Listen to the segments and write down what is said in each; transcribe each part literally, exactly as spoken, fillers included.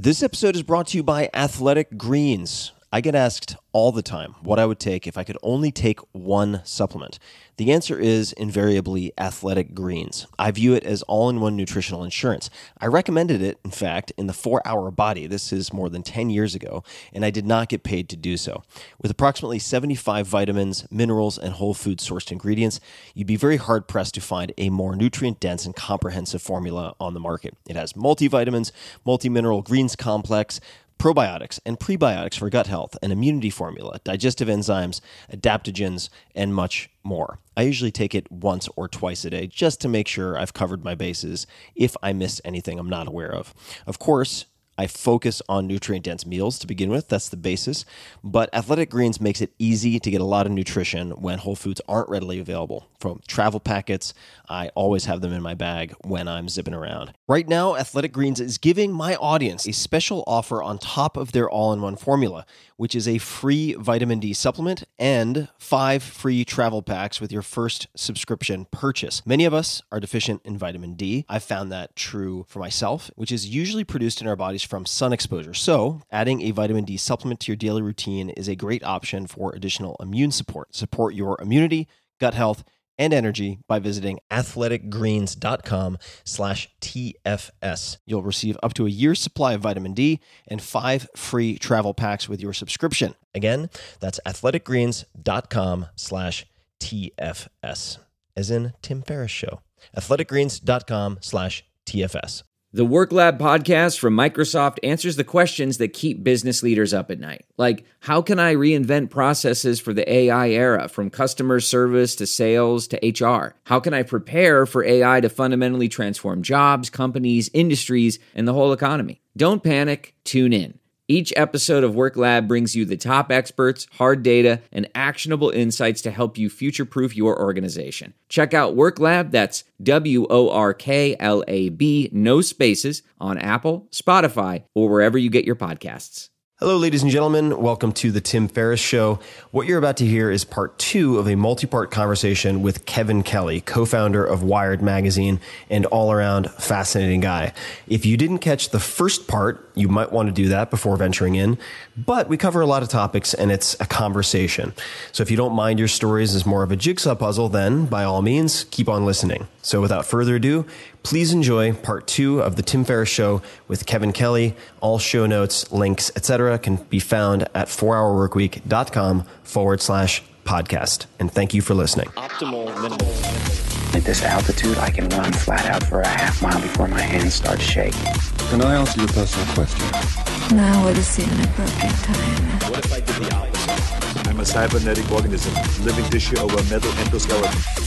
This episode is brought to you by Athletic Greens. I get asked all the time what I would take if I could only take one supplement. The answer is invariably Athletic Greens. I view it as all-in-one nutritional insurance. I recommended it, in fact, in the four hour Body. This is more than ten years ago, and I did not get paid to do so. With approximately seventy-five vitamins, minerals, and whole food sourced ingredients, you'd be very hard-pressed to find a more nutrient-dense and comprehensive formula on the market. It has multivitamins, multi-mineral greens complex, probiotics and prebiotics for gut health, an immunity formula, digestive enzymes, adaptogens, and much more. I usually take it once or twice a day just to make sure I've covered my bases if I missed anything I'm not aware of. Of course, I focus on nutrient-dense meals to begin with. That's the basis. But Athletic Greens makes it easy to get a lot of nutrition when whole foods aren't readily available. From travel packets, I always have them in my bag when I'm zipping around. Right now, Athletic Greens is giving my audience a special offer on top of their all-in-one formula, which is a free vitamin D supplement and five free travel packs with your first subscription purchase. Many of us are deficient in vitamin D. I've found that true for myself, which is usually produced in our bodies from sun exposure. So adding a vitamin D supplement to your daily routine is a great option for additional immune support. Support your immunity, gut health, and energy by visiting athleticgreens.com slash TFS. You'll receive up to a year's supply of vitamin D and five free travel packs with your subscription. Again, that's athleticgreens.com slash TFS, as in Tim Ferriss Show. athleticgreens.com slash TFS. The Work Lab podcast from Microsoft answers the questions that keep business leaders up at night. Like, how can I reinvent processes for the A I era, from customer service to sales to H R? How can I prepare for A I to fundamentally transform jobs, companies, industries, and the whole economy? Don't panic. Tune in. Each episode of Work Lab brings you the top experts, hard data, and actionable insights to help you future-proof your organization. Check out Work Lab, that's W O R K L A B, no spaces, on Apple, Spotify, or wherever you get your podcasts. Hello, ladies and gentlemen. Welcome to the Tim Ferriss Show. What you're about to hear is part two of a multi-part conversation with Kevin Kelly, co-founder of Wired Magazine and all-around fascinating guy. If you didn't catch the first part, you might want to do that before venturing in, but we cover a lot of topics and it's a conversation. So if you don't mind your stories as more of a jigsaw puzzle, then by all means, keep on listening. So without further ado, please enjoy part two of the Tim Ferriss Show with Kevin Kelly. All show notes, links, et cetera can be found at four hour workweek dot com forward slash podcast. And thank you for listening. Optimal minimal. At this altitude, I can run flat out for a half mile before my hands start shaking. Can I ask you a personal question? Now would seem an appropriate time. What if I did the opposite? I'm a cybernetic organism, living tissue over metal endoskeleton.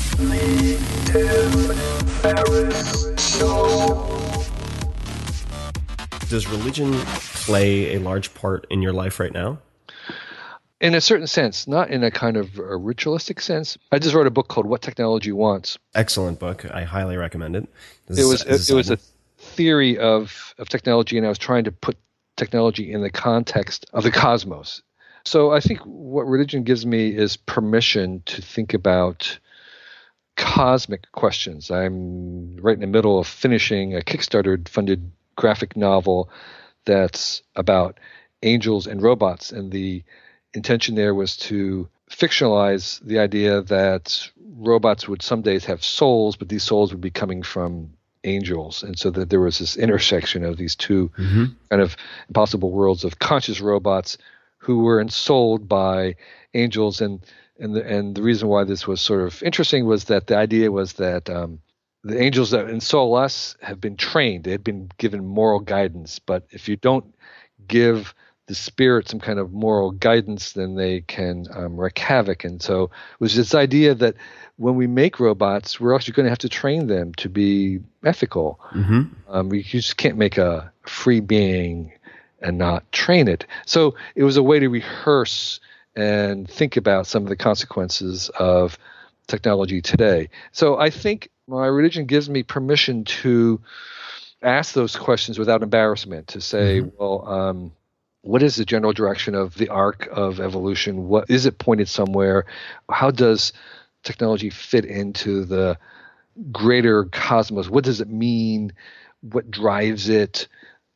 Does religion play a large part in your life right now? In a certain sense, not in a kind of a ritualistic sense. I just wrote a book called What Technology Wants. Excellent book. I highly recommend it. It was it, it was a theory of, of technology, and I was trying to put technology in the context of the cosmos. So I think what religion gives me is permission to think about cosmic questions. I'm right in the middle of finishing a Kickstarter-funded graphic novel that's about angels and robots, and the intention there was to fictionalize the idea that robots would some days have souls, but these souls would be coming from angels, and so that there was this intersection of these two mm-hmm. kind of impossible worlds of conscious robots who were ensouled by angels. And and the, and the reason why this was sort of interesting was that the idea was that um, the angels that ensoul us have been trained. They had been given moral guidance, but if you don't give the spirit some kind of moral guidance, then they can um, wreak havoc. And so it was this idea that when we make robots, we're actually going to have to train them to be ethical. Mm-hmm. Um, we just can't make a free being and not train it. So it was a way to rehearse and think about some of the consequences of technology today. So I think my religion gives me permission to ask those questions without embarrassment, to say, mm-hmm. well, um, what is the general direction of the arc of evolution? What is it pointed somewhere? How does technology fit into the greater cosmos? What does it mean? What drives it?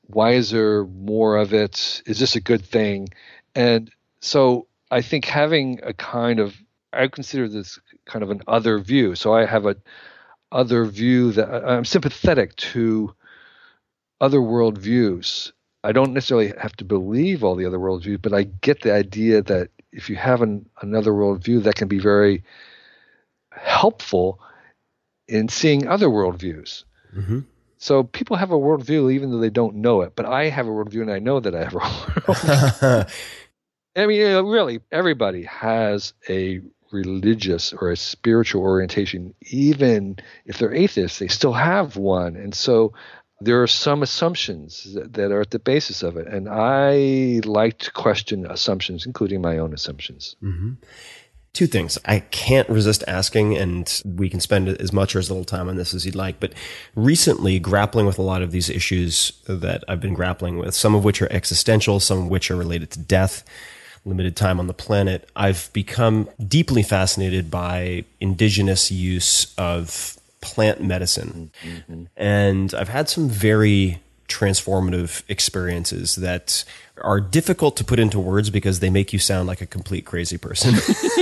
Why is there more of it? Is this a good thing? And so I think having a kind of, I consider this kind of an other view. So I have a other view that I'm sympathetic to other worldviews. I don't necessarily have to believe all the other worldviews, but I get the idea that if you have an, another worldview, that can be very helpful in seeing other worldviews. Mm-hmm. So people have a worldview even though they don't know it, but I have a worldview and I know that I have a worldview. I mean, you know, really, everybody has a religious or a spiritual orientation. Even if they're atheists, they still have one. And so there are some assumptions that, that are at the basis of it. And I like to question assumptions, including my own assumptions. Mm-hmm. Two things I can't resist asking, and we can spend as much or as little time on this as you'd like, but recently grappling with a lot of these issues that I've been grappling with, some of which are existential, some of which are related to death, limited time on the planet, I've become deeply fascinated by indigenous use of plant medicine. Mm-hmm. And I've had some very transformative experiences that are difficult to put into words because they make you sound like a complete crazy person.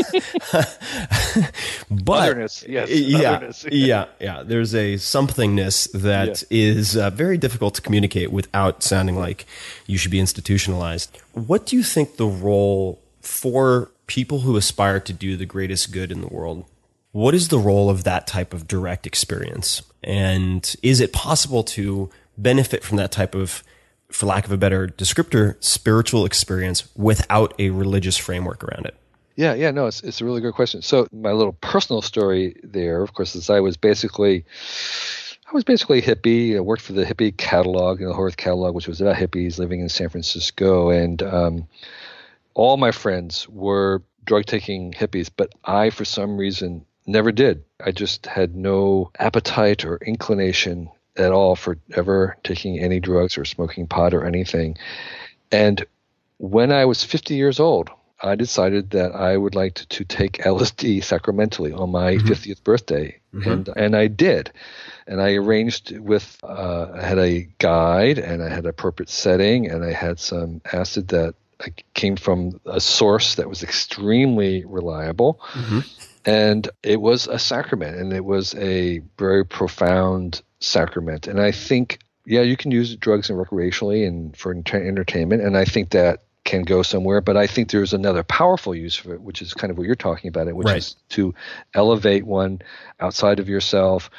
But otherness, yes, yeah, otherness. yeah, yeah. There's a somethingness that yeah. is uh, very difficult to communicate without sounding like you should be institutionalized. What do you think the role for people who aspire to do the greatest good in the world? What is the role of that type of direct experience? And is it possible to benefit from that type of, for lack of a better descriptor, spiritual experience without a religious framework around it? Yeah, yeah, no, it's it's a really good question. So my little personal story there, of course, is I was basically, I was basically a hippie. I worked for the hippie catalog, you know, the Horwath catalog, which was about hippies living in San Francisco, and um, all my friends were drug-taking hippies, but I, for some reason, never did. I just had no appetite or inclination at all for ever taking any drugs or smoking pot or anything. And when I was fifty years old, I decided that I would like to, to take L S D sacramentally on my mm-hmm. fiftieth birthday. Mm-hmm. And and I did. And I arranged with, uh, I had a guide and I had an appropriate setting and I had some acid that came from a source that was extremely reliable. Mm-hmm. And it was a sacrament, and it was a very profound sacrament. And I think, yeah, you can use drugs and recreationally and for entertainment, and I think that can go somewhere. But I think there's another powerful use for it, which is kind of what you're talking about, it, which right. is to elevate one outside of yourself,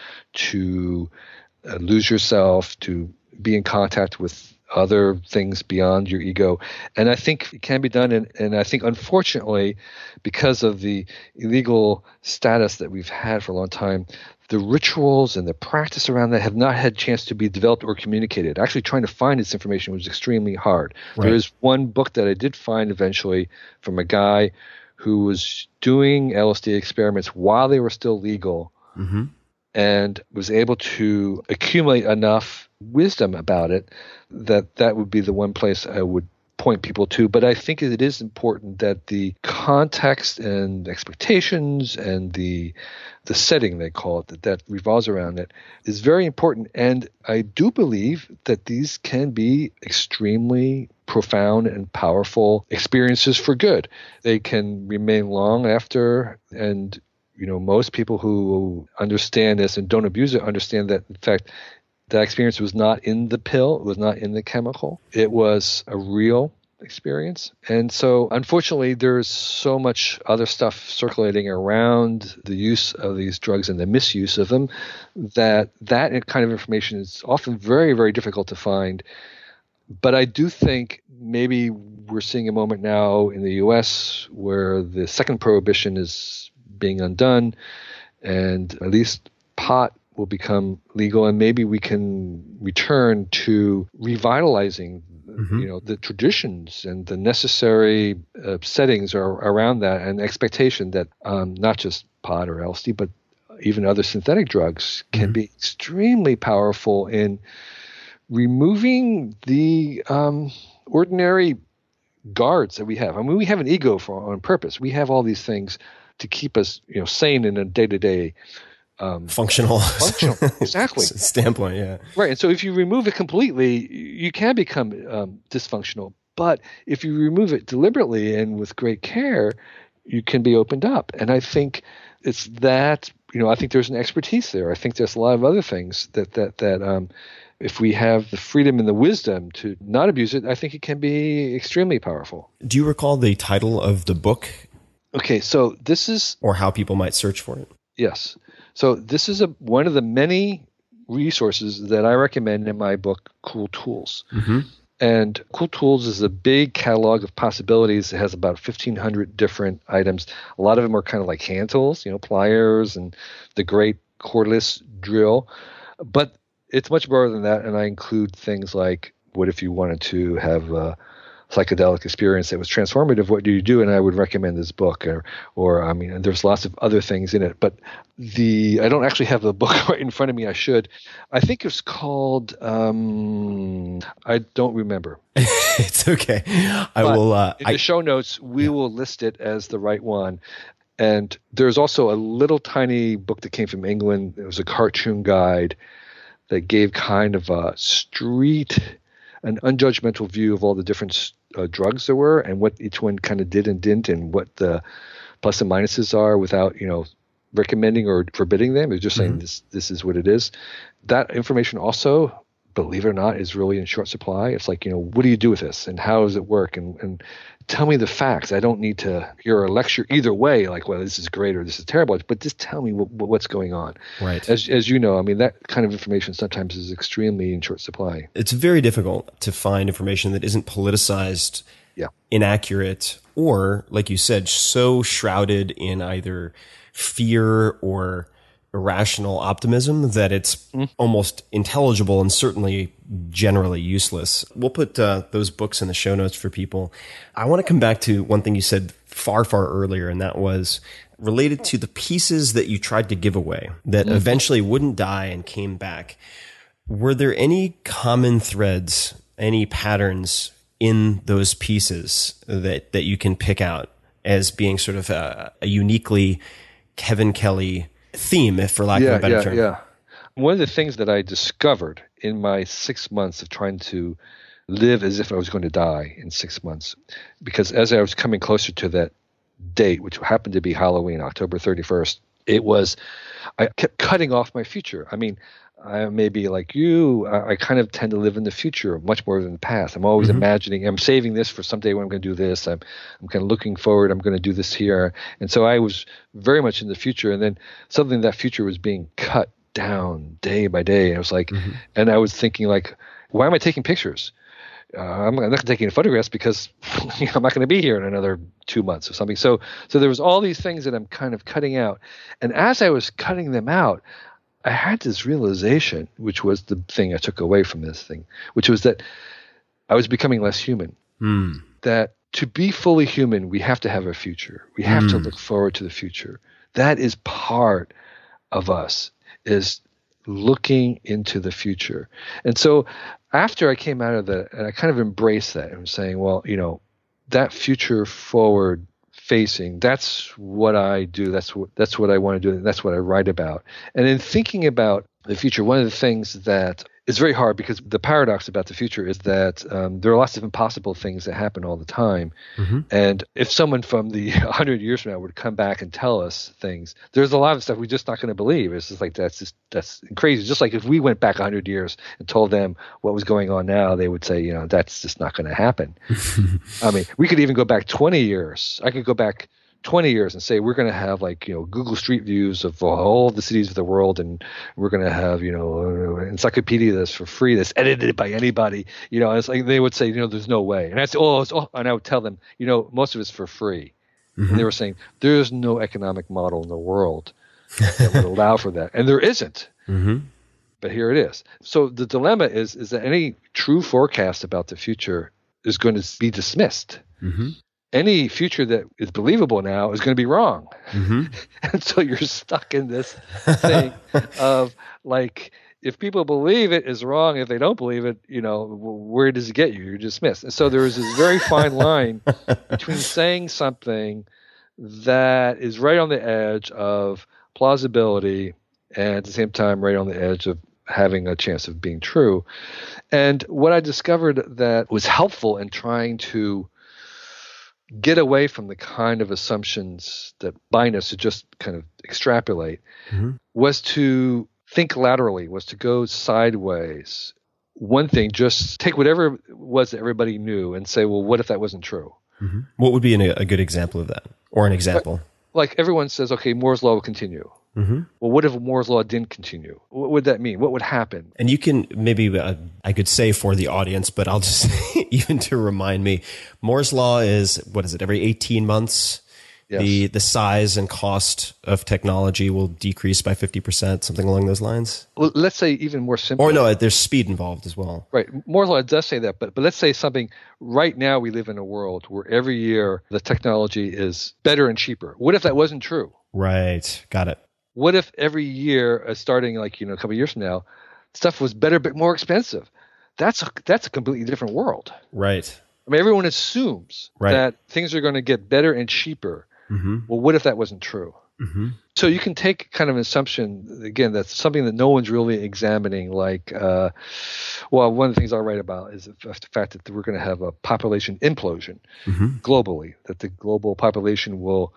to uh, lose yourself, to be in contact with other things beyond your ego. And I think it can be done. And, and I think, unfortunately, because of the illegal status that we've had for a long time, the rituals and the practice around that have not had a chance to be developed or communicated. Actually, trying to find this information was extremely hard. Right. There is one book that I did find eventually from a guy who was doing L S D experiments while they were still legal, mm-hmm. and was able to accumulate enough wisdom about it that that would be the one place I would point people to. But I think it is important that the context and expectations and the the setting, they call it, that, that revolves around it, is very important. And I do believe that these can be extremely profound and powerful experiences for good. They can remain long after, and you know, most people who understand this and don't abuse it understand that, in fact, that experience was not in the pill. It was not in the chemical. It was a real experience. And so, unfortunately, there's so much other stuff circulating around the use of these drugs and the misuse of them that that kind of information is often very, very difficult to find. But I do think maybe we're seeing a moment now in the U S where the second prohibition is being undone, and at least pot will become legal, and maybe we can return to revitalizing mm-hmm. you know, the traditions and the necessary uh, settings are around that, and expectation that um, not just pot or L S D, but even other synthetic drugs can mm-hmm. be extremely powerful in removing the um, ordinary guards that we have. I mean, we have an ego for on purpose. We have all these things to keep us, you know, sane in a day-to-day um, functional, functional. Exactly. standpoint. Yeah. Right. And so if you remove it completely, you can become um, dysfunctional. But if you remove it deliberately and with great care, you can be opened up. And I think it's that, you know, I think there's an expertise there. I think there's a lot of other things that, that, that um, if we have the freedom and the wisdom to not abuse it, I think it can be extremely powerful. Do you recall the title of the book? Okay. So this is, or how people might search for it? Yes. So this is a one of the many resources that I recommend in my book, Cool Tools. Mm-hmm. And Cool Tools is a big catalog of possibilities. It has about fifteen hundred different items. A lot of them are kind of like hand tools, you know, pliers and the great cordless drill. But it's much broader than that. And I include things like, what if you wanted to have a psychedelic experience that was transformative? What do you do? And I would recommend this book. Or, or I mean, there's lots of other things in it. But the I don't actually have the book right in front of me. I should. I think it's called. Um, I don't remember. It's okay. I but will. Uh, in I, the show notes, we yeah. will list it as the right one. And there's also a little tiny book that came from England. It was a cartoon guide that gave kind of a street, an unjudgmental view of all the different uh, drugs there were and what each one kind of did and didn't, and what the plus and minuses are, without, you know, recommending or forbidding them. It's just saying mm-hmm. this this is what it is. That information also, believe it or not, is really in short supply. It's like, you know, what do you do with this and how does it work? And, and tell me the facts. I don't need to hear a lecture either way, like, well, this is great or this is terrible, but just tell me what, what's going on. Right. As, as you know, I mean, that kind of information sometimes is extremely in short supply. It's very difficult to find information that isn't politicized, yeah. inaccurate, or, like you said, so shrouded in either fear or irrational optimism that it's mm. almost intelligible and certainly generally useless. We'll put uh, those books in the show notes for people. I want to come back to one thing you said far, far earlier, and that was related to the pieces that you tried to give away that mm. eventually wouldn't die and came back. Were there any common threads, any patterns in those pieces that, that you can pick out as being sort of a, a uniquely Kevin Kelly theme, if for lack yeah, of a better yeah, term? Yeah. One of the things that I discovered in my six months of trying to live as if I was going to die in six months, because as I was coming closer to that date, which happened to be Halloween, October thirty-first, it was, I kept cutting off my future. I mean, I may be like you, I, I kind of tend to live in the future much more than the past. I'm always mm-hmm. imagining, I'm saving this for someday when I'm going to do this. I'm, I'm kind of looking forward, I'm going to do this here. And so I was very much in the future. And then suddenly that future was being cut down day by day. And I was like, mm-hmm. and I was thinking like, why am I taking pictures? Uh, I'm not taking photographs because you know, I'm not going to be here in another two months or something. So, so there was all these things that I'm kind of cutting out. And as I was cutting them out, I had this realization, which was the thing I took away from this thing, which was that I was becoming less human. Mm. That to be fully human, we have to have a future. We have mm. to look forward to the future. That is part of us, is looking into the future. And so after I came out of that, and I kind of embraced that and was saying, well, you know, that future forward facing, that's what I do. That's what that's what I want to do. And that's what I write about. And in thinking about the future, one of the things that is very hard, because the paradox about the future is that um, there are lots of impossible things that happen all the time. Mm-hmm. And if someone from the one hundred years from now would come back and tell us things, there's a lot of stuff we're just not going to believe. It's just like, that's just that's crazy. Just like if we went back one hundred years and told them what was going on now, they would say, you know, that's just not going to happen. I mean, we could even go back twenty years. I could go back twenty years and say we're going to have, like, you know, Google Street Views of all the cities of the world, and we're going to have, you know, an encyclopedia that's for free, that's edited by anybody. You know, it's like they would say, you know, there's no way. And I said, oh, it's, oh, and I would tell them, you know, most of it's for free. Mm-hmm. And they were saying there's no economic model in the world that would allow for that, and there isn't. Mm-hmm. But here it is. So the dilemma is is that any true forecast about the future is going to be dismissed. Mm-hmm. Any future that is believable now is going to be wrong. Mm-hmm. And so you're stuck in this thing of, like, if people believe it is wrong, if they don't believe it, you know, where does it get you? You're dismissed. And so there is this very fine line between saying something that is right on the edge of plausibility and at the same time right on the edge of having a chance of being true. And what I discovered that was helpful in trying to get away from the kind of assumptions that bind us to just kind of extrapolate mm-hmm. was to think laterally, was to go sideways. One thing, just take whatever it was that everybody knew and say, well, what if that wasn't true? Mm-hmm. What would be an, a good example of that, or an example? Like, like everyone says, okay, Moore's law will continue. Mm-hmm. Well, what if Moore's law didn't continue? What would that mean? What would happen? And you can maybe, uh, I could say for the audience, but I'll just, even to remind me, Moore's law is, what is it, every eighteen months? Yes. The the size and cost of technology will decrease by fifty percent, something along those lines? Well, let's say even more simple. Or no, there's speed involved as well. Right. Moore's law does say that, but but let's say something, right now we live in a world where every year the technology is better and cheaper. What if that wasn't true? Right. Got it. What if every year, uh, starting like, you know, a couple of years from now, stuff was better but more expensive? That's a, that's a completely different world. Right. I mean, everyone assumes right. that things are going to get better and cheaper. Mm-hmm. Well, what if that wasn't true? Mm-hmm. So you can take kind of an assumption, again, that's something that no one's really examining, like, uh, well, one of the things I'll write about is the fact that we're going to have a population implosion mm-hmm. globally, that the global population will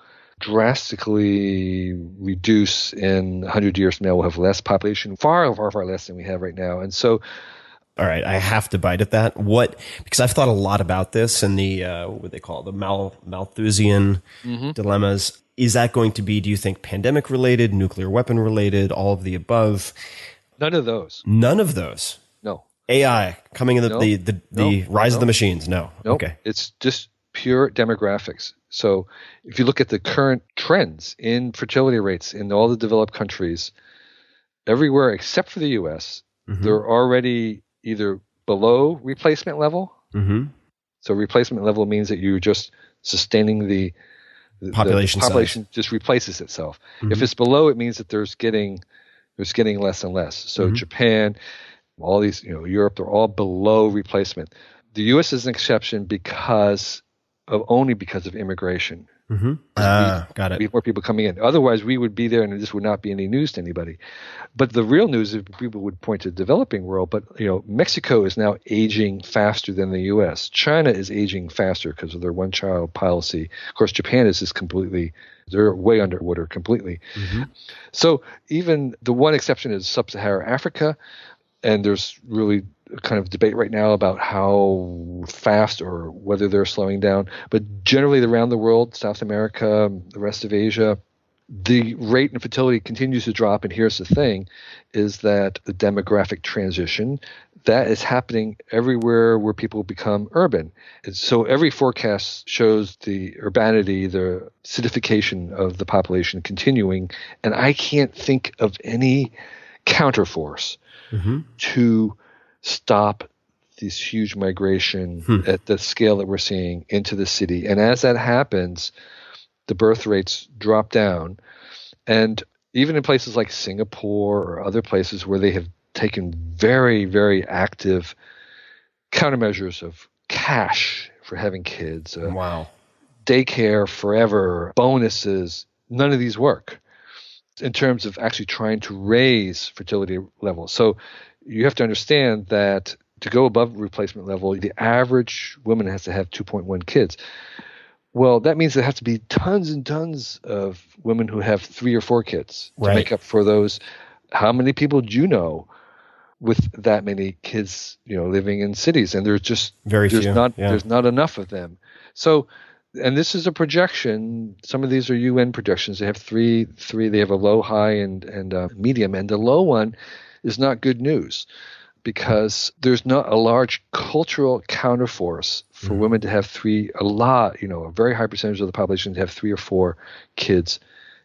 drastically reduce in one hundred years from now. We'll have less population, far, far, far less than we have right now. And so, all right, I have to bite at that. What? Because I've thought a lot about this and the uh, what they call it, the Mal- Malthusian mm-hmm. dilemmas. Is that going to be, do you think, pandemic related, nuclear weapon related, all of the above? None of those. None of those. No. A I coming in the no. the the, the no. rise no. of the machines. No. Nope. Okay. It's just pure demographics. So if you look at the current trends in fertility rates in all the developed countries, everywhere except for the U S, mm-hmm. they're already either below replacement level. Mm-hmm. So replacement level means that you're just sustaining the, the population. The population size. just replaces itself. Mm-hmm. If it's below, it means that there's getting there's getting less and less. So mm-hmm. Japan, all these, you know, Europe, they're all below replacement. The U S is an exception because of only because of immigration. Mm-hmm. Ah, we, got it. We have more people coming in. Otherwise, we would be there, and this would not be any news to anybody. But the real news is people would point to the developing world. But you know, Mexico is now aging faster than the U S. China is aging faster because of their one-child policy. Of course, Japan is just completely. They're way underwater completely. Mm-hmm. So even the one exception is sub-Saharan Africa, and there's really kind of debate right now about how fast or whether they're slowing down. But generally around the world, South America, the rest of Asia, the rate in fertility continues to drop. And here's the thing, is that the demographic transition, that is happening everywhere where people become urban. And so every forecast shows the urbanity, the acidification of the population continuing. And I can't think of any counterforce mm-hmm. to stop this huge migration hmm. at the scale that we're seeing into the city. And as that happens, the birth rates drop down. And even in places like Singapore or other places where they have taken very, very active countermeasures of cash for having kids, uh, wow, daycare forever, bonuses, none of these work in terms of actually trying to raise fertility levels. So you have to understand that to go above replacement level, the average woman has to have two point one kids. Well, that means there have to be tons and tons of women who have three or four kids to right. make up for those. How many people do you know with that many kids, you know, living in cities? And there's just very there's few. not Yeah. there's not enough of them. So, and this is a projection. Some of these are U N projections. They have three three. They have a low, high, and and uh, medium. And the low one is not good news, because there's not a large cultural counterforce for mm-hmm. women to have three, a lot, you know, a very high percentage of the population to have three or four kids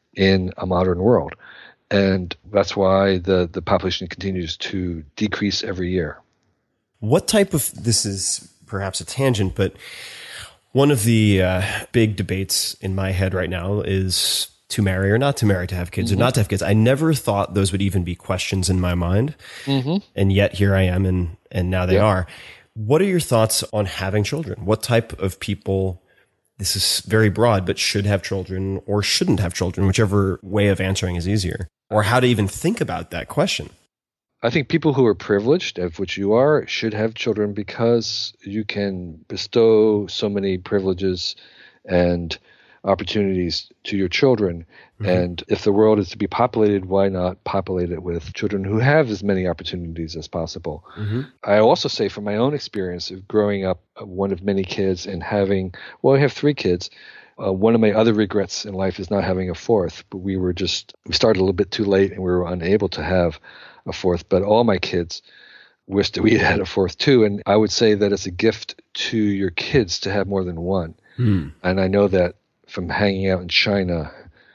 in a modern world. And that's why the, the population continues to decrease every year. What type of, this is perhaps a tangent, but one of the uh, big debates in my head right now is to marry or not to marry, to have kids mm-hmm. or not to have kids. I never thought those would even be questions in my mind. Mm-hmm. And yet here I am, and, and now they yeah. are. What are your thoughts on having children? What type of people, this is very broad, but should have children or shouldn't have children, whichever way of answering is easier? or how to even think about that question. I think people who are privileged, of which you are, should have children because you can bestow so many privileges and opportunities to your children. Mm-hmm. And if the world is to be populated, why not populate it with children who have as many opportunities as possible? Mm-hmm. I also say from my own experience of growing up one of many kids and having, well, I have three kids. Uh, one of my other regrets in life is not having a fourth, but we were just, we started a little bit too late and we were unable to have a fourth. But all my kids wished that we had a fourth too. And I would say that it's a gift to your kids to have more than one. Mm. And I know that from hanging out in China,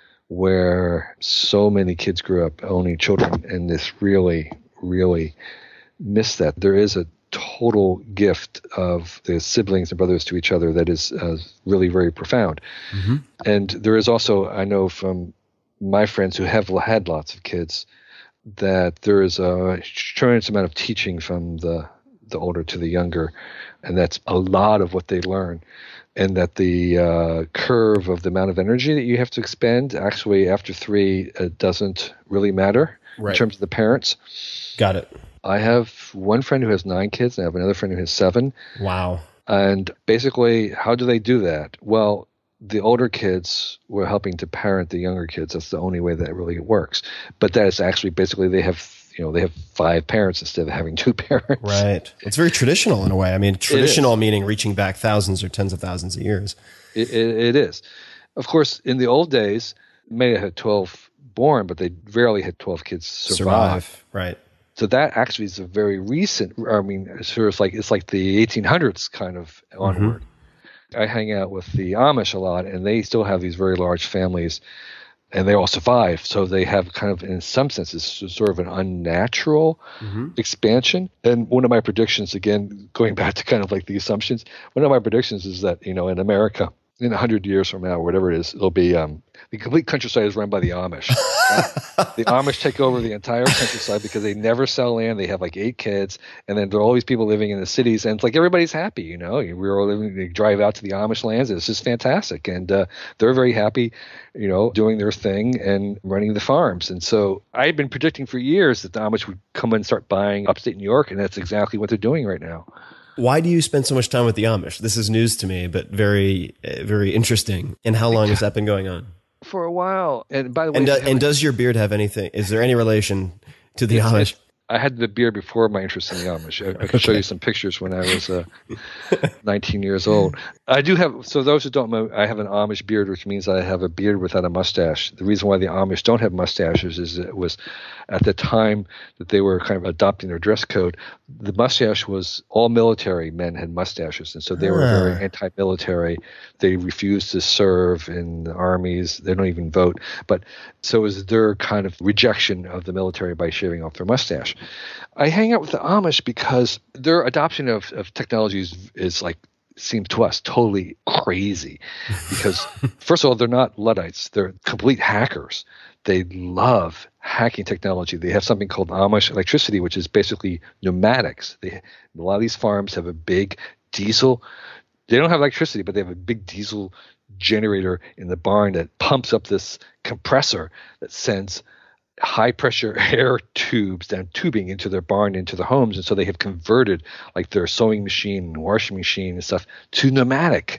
where so many kids grew up owning children, and this really, really miss that. There is a total gift of the siblings and brothers to each other that is uh, really very profound. Mm-hmm. And there is also, I know from my friends who have had lots of kids, that there is a tremendous amount of teaching from the the older to the younger, and that's a lot of what they learn. And that the uh, curve of the amount of energy that you have to expend actually after three uh, doesn't really matter right. in terms of the parents. Got it. I have one friend who has nine kids, and I have another friend who has seven. Wow. And basically, how do they do that? Well, the older kids were helping to parent the younger kids. That's the only way that really works. But that is actually basically they have you know, they have five parents instead of having two parents. Right. It's very traditional in a way. I mean, traditional meaning reaching back thousands or tens of thousands of years. It, it, it is. Of course, in the old days, they may have had twelve born, but they rarely had twelve kids survive. Survive, right. So that actually is a very recent, I mean, sort of like, it's like the eighteen hundreds kind of onward. Mm-hmm. I hang out with the Amish a lot, and they still have these very large families. And they all survive, so they have kind of, in some senses, sort of an unnatural mm-hmm. expansion. And one of my predictions, again, going back to kind of like the assumptions, one of my predictions is that, you know, in America, in a hundred years from now, whatever it is, it'll be um, the complete countryside is run by the Amish. Right? The Amish take over the entire countryside because they never sell land. They have like eight kids, and then there are all these people living in the cities, and it's like everybody's happy. You know, we're all living. They drive out to the Amish lands, and it's just fantastic, and uh, they're very happy. You know, doing their thing and running the farms. And so I had been predicting for years that the Amish would come and start buying upstate New York, and that's exactly what they're doing right now. Why do you spend so much time with the Amish? This is news to me, but very, very interesting. And how long has that been going on? For a while. And by the way, and, uh, and does your beard have anything? Is there any relation to the Amish? It, I had the beard before my interest in the Amish. I, I can okay. show you some pictures when I was uh, nineteen years old. I do have, so those who don't know, I have an Amish beard, which means I have a beard without a mustache. The reason why the Amish don't have mustaches is it was at the time that they were kind of adopting their dress code, the mustache was all military men had mustaches. And so they were uh. very anti-military. They refused to serve in the armies. They don't even vote. But so it was their kind of rejection of the military by shaving off their mustache. I hang out with the Amish because their adoption of, of technology is, is like, seems to us totally crazy because first of all, they're not Luddites. They're complete hackers. They love hacking technology. They have something called Amish electricity, which is basically pneumatics. They, a lot of these farms have a big diesel. They don't have electricity, but they have a big diesel generator in the barn that pumps up this compressor that sends high pressure air tubes down tubing into their barn, into their homes. And so they have converted like their sewing machine and washing machine and stuff to pneumatic.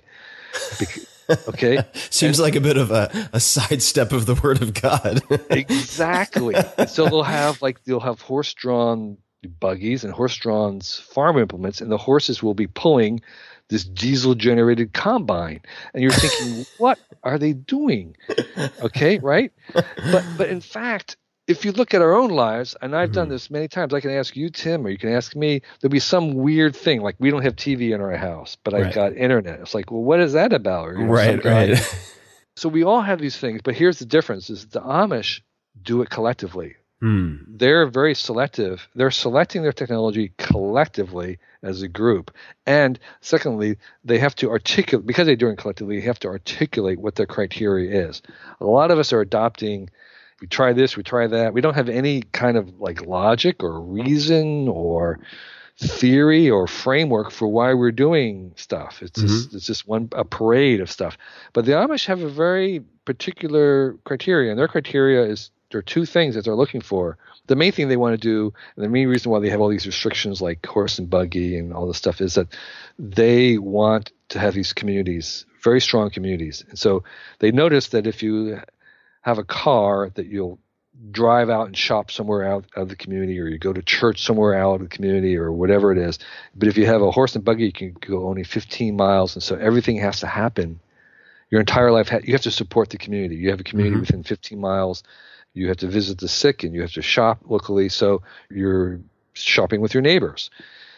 Okay. Seems and, like a bit of a, a sidestep of the word of God. Exactly. And so they'll have like, they'll have horse drawn buggies and horse drawn farm implements, and the horses will be pulling this diesel generated combine. And you're thinking, what are they doing? Okay. Right. But, but in fact, if you look at our own lives, and I've mm-hmm. done this many times, I can ask you, Tim, or you can ask me, there'll be some weird thing, like we don't have T V in our house, but I've right. got internet. It's like, well, what is that about? Or, you know, right, right. So we all have these things, but here's the difference, is the Amish do it collectively. Mm. They're very selective. They're selecting their technology collectively as a group. And secondly, they have to articulate, because they're doing it collectively, they have to articulate what their criteria is. A lot of us are adopting, we try this, we try that. We don't have any kind of like logic or reason or theory or framework for why we're doing stuff. It's mm-hmm. just it's just one a parade of stuff. But the Amish have a very particular criteria, and their criteria is after two things that they're looking for. The main thing they want to do, and the main reason why they have all these restrictions like horse and buggy and all this stuff, is that they want to have these communities, very strong communities. And so they notice that if you have a car, that you'll drive out and shop somewhere out of the community, or you go to church somewhere out of the community, or whatever it is. But if you have a horse and buggy, you can go only fifteen miles. And so everything has to happen. Your entire life, you have to support the community. You have a community mm-hmm. within fifteen miles. You have to visit the sick, and you have to shop locally. So you're shopping with your neighbors.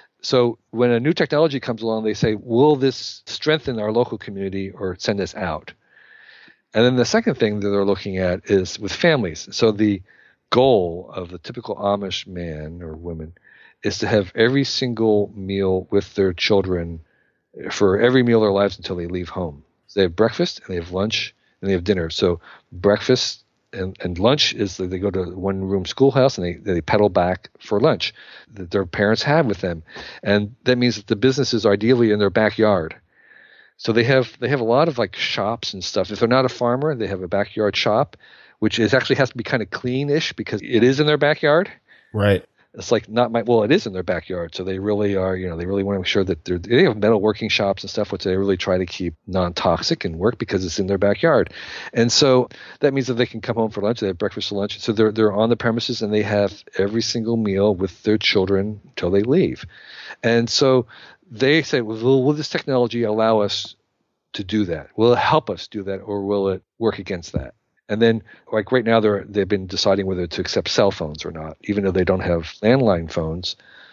So when a new technology comes along, they say, will this strengthen our local community or send us out? And then the second thing that they're looking at is with families. So the goal of the typical Amish man or woman is to have every single meal with their children for every meal of their lives until they leave home. So they have breakfast, and they have lunch, and they have dinner. So breakfast and, and lunch is that they go to one room schoolhouse, and they, they pedal back for lunch that their parents have with them. And that means that the business is ideally in their backyard. So they have they have a lot of like shops and stuff. If they're not a farmer, they have a backyard shop, which is actually has to be kind of clean-ish because it is in their backyard. Right. It's like not my well, it is in their backyard. So they really are, you know, they really want to make sure that they're they have metal working shops and stuff, which they really try to keep non-toxic and work because it's in their backyard. And so that means that they can come home for lunch, they have breakfast and lunch. So they're they're on the premises, and they have every single meal with their children until they leave. And so they say, well, will, will this technology allow us to do that? Will it help us do that, or will it work against that? And then, like right now, they're they've been deciding whether to accept cell phones or not, even though they don't have landline phones.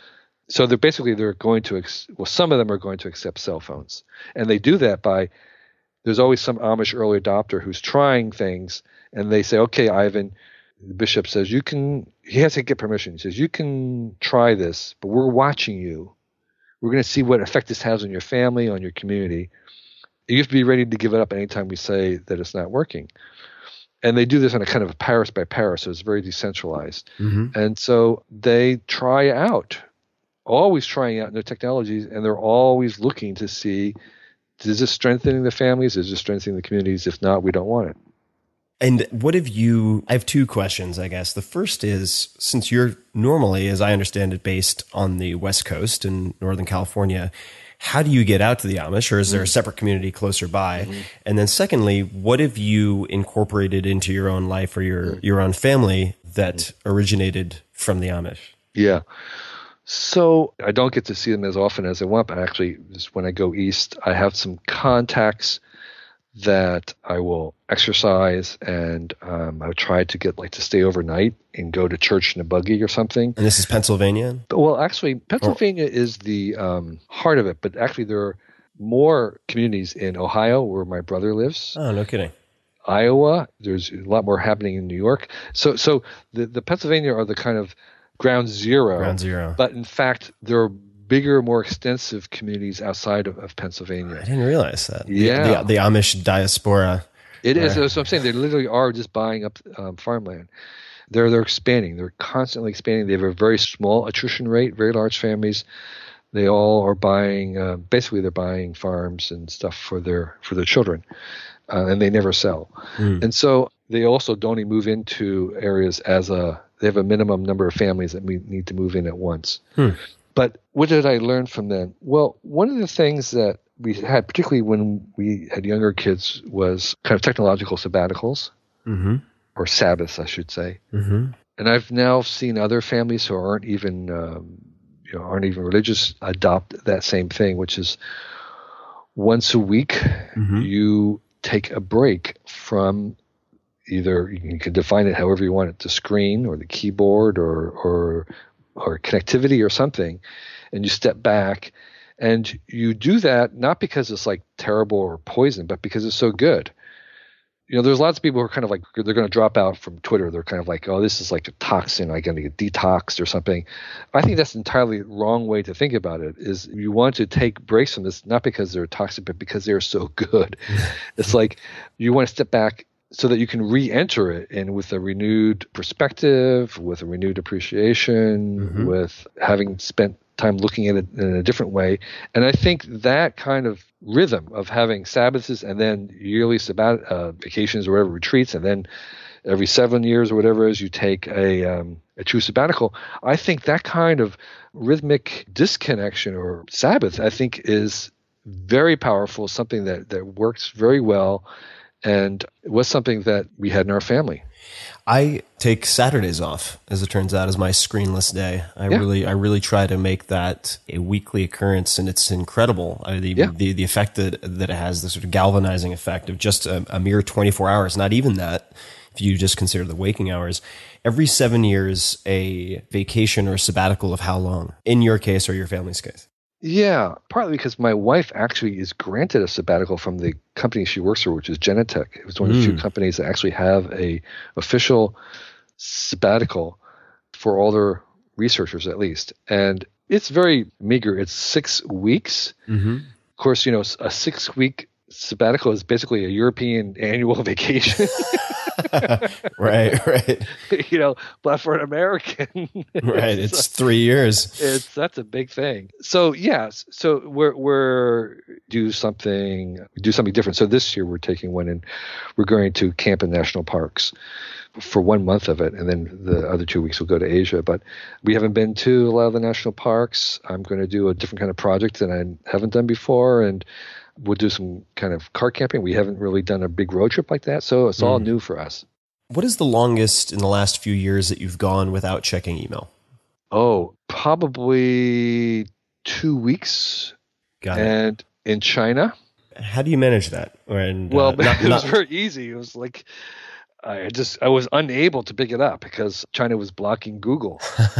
So they're basically they're going to ex- well, some of them are going to accept cell phones, and they do that by there's always some Amish early adopter who's trying things, and they say, okay, Ivan, the bishop says you can. He has to get permission. He says you can try this, but we're watching you. We're going to see what effect this has on your family, on your community. You have to be ready to give it up anytime we say that it's not working. And they do this on a kind of a Paris by Paris, so it's very decentralized. Mm-hmm. And so they try out, always trying out new technologies, and they're always looking to see, is this strengthening the families? Is this strengthening the communities? If not, we don't want it. And what have you, I have two questions, I guess. The first is, since you're normally, as I understand it, based on the West Coast in Northern California, how do you get out to the Amish, or is there a separate community closer by? Mm-hmm. And then secondly, what have you incorporated into your own life or your, mm-hmm. your own family that mm-hmm. originated from the Amish? Yeah. So I don't get to see them as often as I want, but actually just when I go east, I have some contacts that I will exercise, and um, I try to get like to stay overnight and go to church in a buggy or something. And this is Pennsylvania? But, well, actually, Pennsylvania oh. is the um, heart of it, but actually there are more communities in Ohio where my brother lives. Oh, no kidding. Iowa, there's a lot more happening in New York. So, so the, the Pennsylvania are the kind of ground zero. Ground zero. But in fact, there are bigger, more extensive communities outside of, of Pennsylvania. I didn't realize that. Yeah. The, the, the Amish diaspora. It is. That's what I'm saying. They literally are just buying up um, farmland. They're they're expanding. They're constantly expanding. They have a very small attrition rate, very large families. They all are buying, uh, basically they're buying farms and stuff for their for their children, uh, and they never sell. Mm. And so they also don't even move into areas as a, they have a minimum number of families that we need to move in at once. Hmm. But what did I learn from them? Well, one of the things that we had, particularly when we had younger kids, was kind of technological sabbaticals, mm-hmm. or Sabbaths, I should say. Mm-hmm. And I've now seen other families who aren't even, um, you know, aren't even religious adopt that same thing, which is once a week mm-hmm. you take a break from either, you can define it however you want it, the screen or the keyboard or or or connectivity or something, and you step back and you do that not because it's like terrible or poison, but because it's so good. You know, there's lots of people who are kind of like, they're going to drop out from Twitter. They're kind of like, oh, this is like a toxin. I got to get detoxed or something. I think that's an entirely wrong way to think about it, is you want to take breaks from this, not because they're toxic, but because they're so good. It's like you want to step back so that you can re-enter it and with a renewed perspective, with a renewed appreciation, mm-hmm. with having spent time looking at it in a different way. And I think that kind of rhythm of having Sabbaths and then yearly sabbat uh, vacations or whatever, retreats, and then every seven years or whatever it is, you take a um, a true sabbatical. I think that kind of rhythmic disconnection or Sabbath, I think, is very powerful, something that, that works very well, and it was something that we had in our family. I take Saturdays off, as it turns out, as my screenless day. I yeah. really, I really try to make that a weekly occurrence, and it's incredible. I, the, yeah. the the effect that that it has, the sort of galvanizing effect of just a, a mere twenty-four hours. Not even that, if you just consider the waking hours. Every seven years, a vacation or sabbatical of how long? In your case or your family's case? Yeah, partly because my wife actually is granted a sabbatical from the company she works for, which is Genentech. It was one of the mm. few companies that actually have a official sabbatical for all their researchers, at least. And it's very meager. It's six weeks. Mm-hmm. Of course, you know, a six-week sabbatical is basically a European annual vacation. right, right. You know, but for an American, right, it's, it's three years. It's that's a big thing. So yes, so we're we're do something do something different. So this year we're taking one and we're going to camp in national parks for one month of it, and then the other two weeks we'll go to Asia. But we haven't been to a lot of the national parks. I'm going to do a different kind of project that I haven't done before, and we'll do some kind of car camping. We haven't really done a big road trip like that, so it's all mm. new for us. What is the longest in the last few years that you've gone without checking email? Oh, probably two weeks. Got it. And in China. How do you manage that? And, well, uh, not, it was not... very easy. It was like I just I was unable to pick it up because China was blocking Google.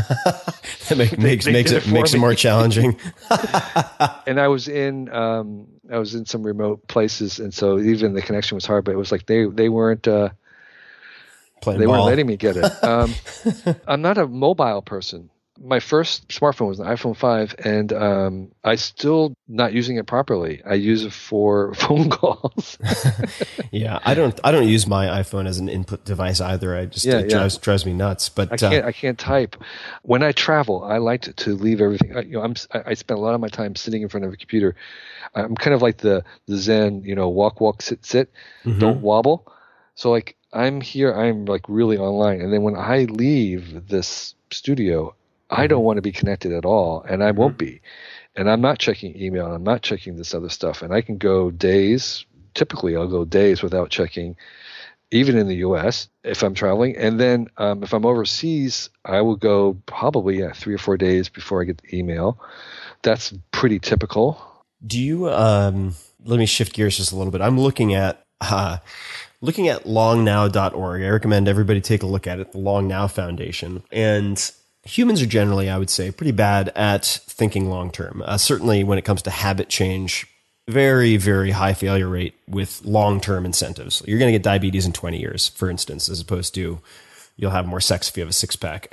That make, makes they, they makes it, it makes me. it more challenging. And I was in um, I was in some remote places, and so even the connection was hard. But it was like they they weren't uh, Playing they ball. weren't letting me get it. Um, I'm not a mobile person. My first smartphone was an iPhone five, and um, I still not using it properly. I use it for phone calls. Yeah, I don't. I don't use my iPhone as an input device either. I just yeah, it yeah. drives drives me nuts. But I can't. Uh, I can't type. When I travel, I like to, to leave everything. I, you know, I'm. I spend a lot of my time sitting in front of a computer. I'm kind of like the the Zen. You know, walk, walk, sit, sit. Mm-hmm. Don't wobble. So like I'm here. I'm like really online. And then when I leave this studio, I don't want to be connected at all, and I won't be. And I'm not checking email, and I'm not checking this other stuff. And I can go days, typically I'll go days without checking, even in the U S if I'm traveling. And then um, if I'm overseas, I will go probably yeah, three or four days before I get the email. That's pretty typical. Do you, um, let me shift gears just a little bit. I'm looking at, uh, looking at long now dot org. I recommend everybody take a look at it, the Long Now Foundation. And humans are generally, I would say, pretty bad at thinking long term. Uh, certainly when it comes to habit change, very, very high failure rate with long term incentives. You're going to get diabetes in twenty years, for instance, as opposed to you'll have more sex if you have a six pack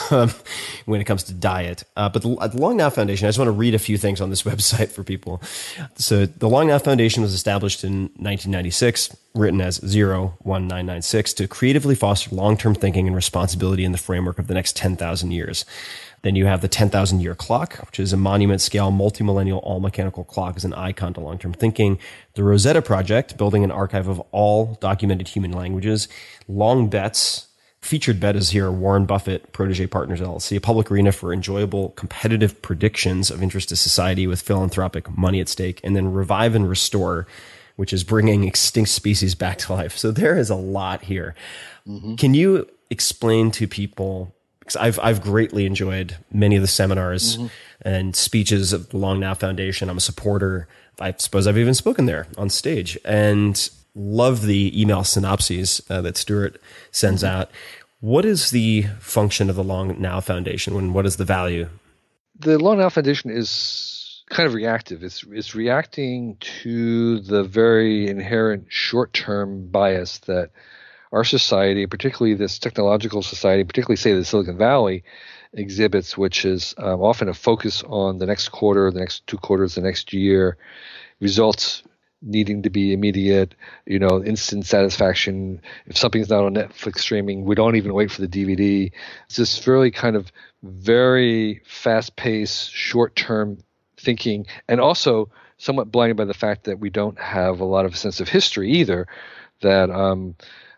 when it comes to diet. Uh, but the, the Long Now Foundation, I just want to read a few things on this website for people. So the Long Now Foundation was established in nineteen ninety-six, written as zero one nine nine six, to creatively foster long-term thinking and responsibility in the framework of the next ten thousand years. Then you have the ten thousand year clock, which is a monument-scale, multi-millennial, all-mechanical clock as an icon to long-term thinking. The Rosetta Project, building an archive of all documented human languages. Long Bets. Featured bet is here, Warren Buffett, Protege Partners, L L C, a public arena for enjoyable, competitive predictions of interest to society with philanthropic money at stake. And then Revive and Restore, which is bringing extinct species back to life. So there is a lot here. Mm-hmm. Can you explain to people, because I've, I've greatly enjoyed many of the seminars mm-hmm. and speeches of the Long Now Foundation. I'm a supporter. I suppose I've even spoken there on stage. And love the email synopses uh, that Stuart sends mm-hmm. out. What is the function of the Long Now Foundation, and what is the value? The Long Now Foundation is kind of reactive. It's it's reacting to the very inherent short-term bias that our society, particularly this technological society, particularly say the Silicon Valley, exhibits, which is um, often a focus on the next quarter, the next two quarters, the next year, results needing to be immediate, you know, instant satisfaction. If something's not on Netflix streaming, we don't even wait for the D V D. It's this really kind of very fast-paced, short-term thinking, and also somewhat blinded by the fact that we don't have a lot of sense of history either, that um,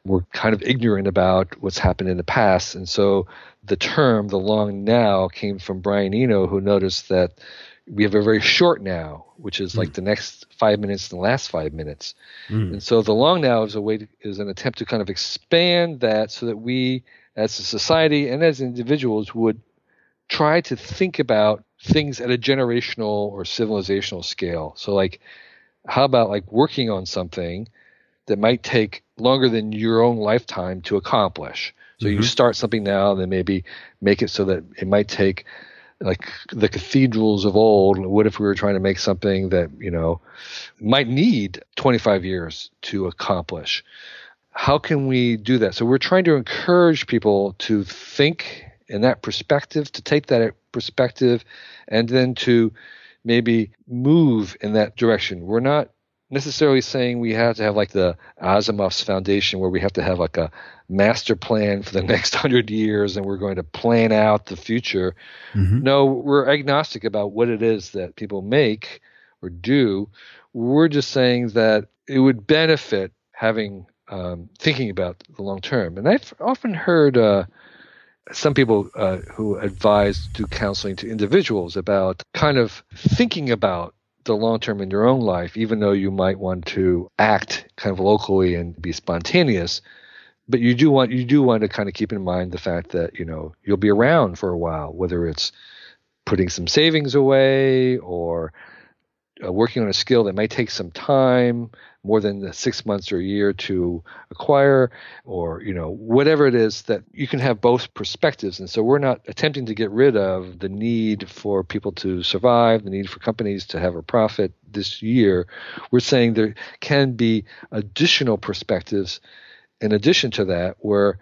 we're kind of ignorant about what's happened in the past. And so the term, the long now, came from Brian Eno, who noticed that we have a very short now, which is mm. like the next five minutes and the last five minutes. Mm. And so the long now is a way to, is an attempt to kind of expand that so that we as a society and as individuals would try to think about things at a generational or civilizational scale. So like, how about like working on something that might take longer than your own lifetime to accomplish? So mm-hmm. you start something now, then maybe make it so that it might take like the cathedrals of old. What if we were trying to make something that, you know, might need twenty-five years to accomplish? How can we do that? So we're trying to encourage people to think in that perspective, to take that perspective, and then to maybe move in that direction. We're not necessarily saying we have to have like the Asimov's Foundation where we have to have like a master plan for the next hundred years and we're going to plan out the future. Mm-hmm. No, we're agnostic about what it is that people make or do. We're just saying that it would benefit having um, thinking about the long term. And I've often heard uh, some people uh, who advise do counseling to individuals about kind of thinking about the long term in your own life, even though you might want to act kind of locally and be spontaneous. But you do want you do want to kind of keep in mind the fact that, you know, you'll be around for a while, whether it's putting some savings away or uh, working on a skill that might take some time, more than six months or a year to acquire, or, you know, whatever it is, that you can have both perspectives. And so we're not attempting to get rid of the need for people to survive, the need for companies to have a profit this year. We're saying there can be additional perspectives in addition to that, where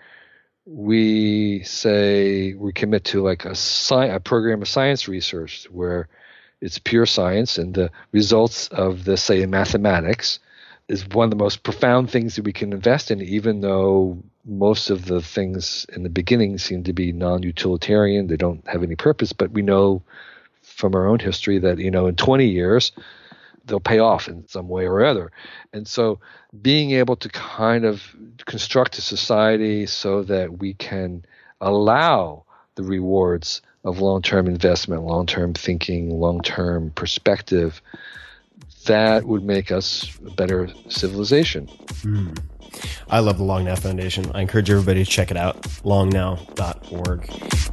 we say we commit to like a, sci- a program of science research where it's pure science, and the results of the, say, in mathematics is one of the most profound things that we can invest in, even though most of the things in the beginning seem to be non-utilitarian. They don't have any purpose, but we know from our own history that, you know, in twenty years, they'll pay off in some way or other. And so being able to kind of construct a society so that we can allow the rewards of long-term investment, long-term thinking, long-term perspective, that would make us a better civilization. Mm. I love the Long Now Foundation. I encourage everybody to check it out, long now dot org.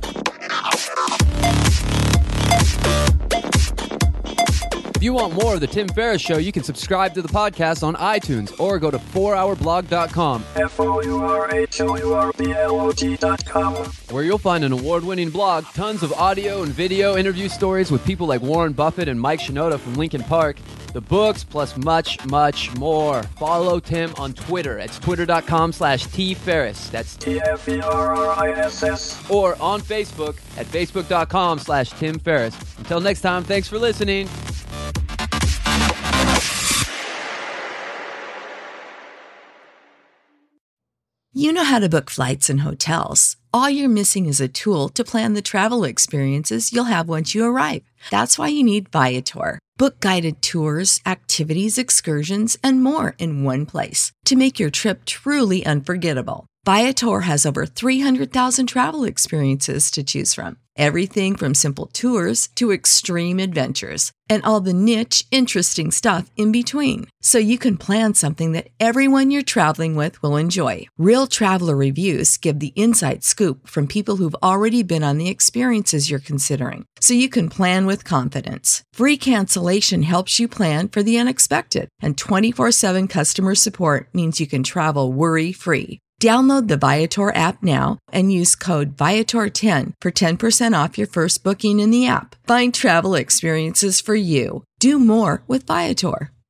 If you want more of The Tim Ferriss Show, you can subscribe to the podcast on iTunes or go to four hour blog dot com. F O U R H O U R B L O G dot com. Where you'll find an award-winning blog, tons of audio and video interview stories with people like Warren Buffett and Mike Shinoda from Linkin Park, the books, plus much, much more. Follow Tim on Twitter. It's twitter dot com slash T Ferriss. That's T F E R R I S S. Or on Facebook at facebook dot com slash Tim Ferriss. Until next time, thanks for listening. You know how to book flights and hotels. All you're missing is a tool to plan the travel experiences you'll have once you arrive. That's why you need Viator. Book guided tours, activities, excursions, and more in one place to make your trip truly unforgettable. Viator has over three hundred thousand travel experiences to choose from. Everything from simple tours to extreme adventures, and all the niche, interesting stuff in between. So you can plan something that everyone you're traveling with will enjoy. Real traveler reviews give the inside scoop from people who've already been on the experiences you're considering. So you can plan with confidence. Free cancellation helps you plan for the unexpected. And twenty-four seven customer support means you can travel worry-free. Download the Viator app now and use code Viator ten for ten percent off your first booking in the app. Find travel experiences for you. Do more with Viator.